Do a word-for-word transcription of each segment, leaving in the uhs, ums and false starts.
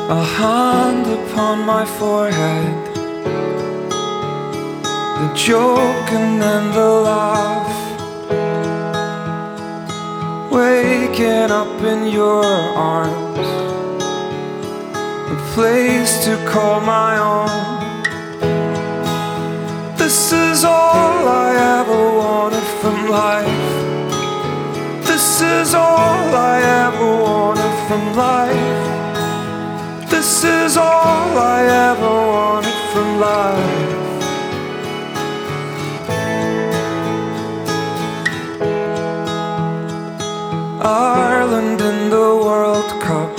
A hand upon my forehead, the joke and then the laugh. Waking up in your arms, a place to call my own. This is all I ever wanted from life. This is all I ever wanted from life. This is all I ever wanted from life. Ireland in the World Cup,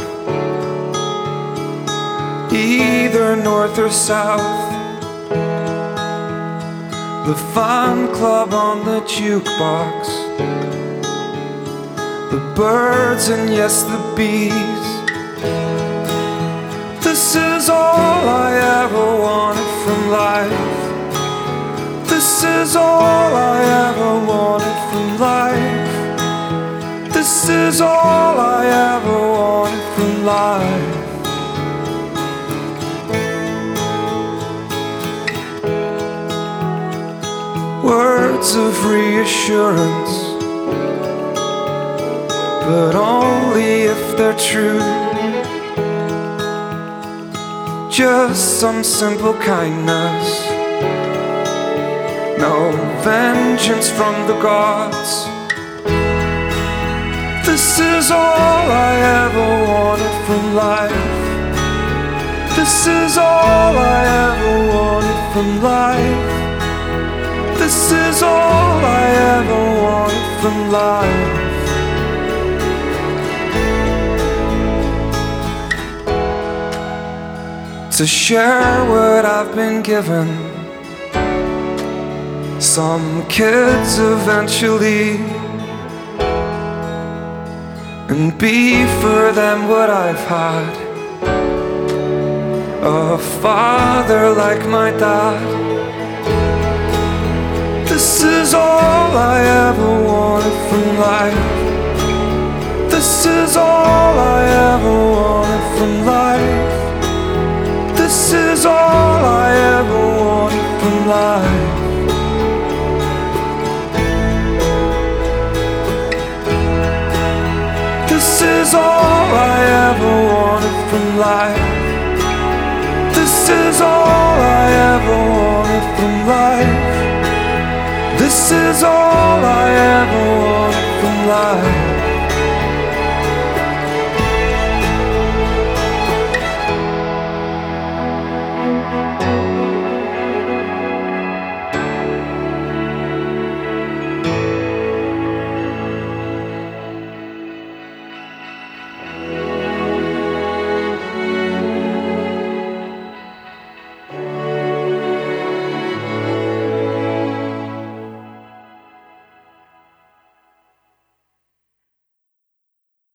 either north or south. The fan club on the jukebox, the birds and yes, the bees. This is all I ever wanted from life. This is all I ever wanted from life. This is all I ever wanted from life. Words of reassurance, but only if they're true. Just some simple kindness, no vengeance from the gods. This is all I ever wanted from life. This is all I ever wanted from life. This is all I ever wanted from life. To share what I've been given. Some kids eventually, and be for them what I've had. A father like my dad. This is all I ever wanted from life. This is all I ever wanted from life. This is all I ever wanted from life. This is all I ever wanted from life. This is all I ever wanted from life. This is all I ever wanted from life.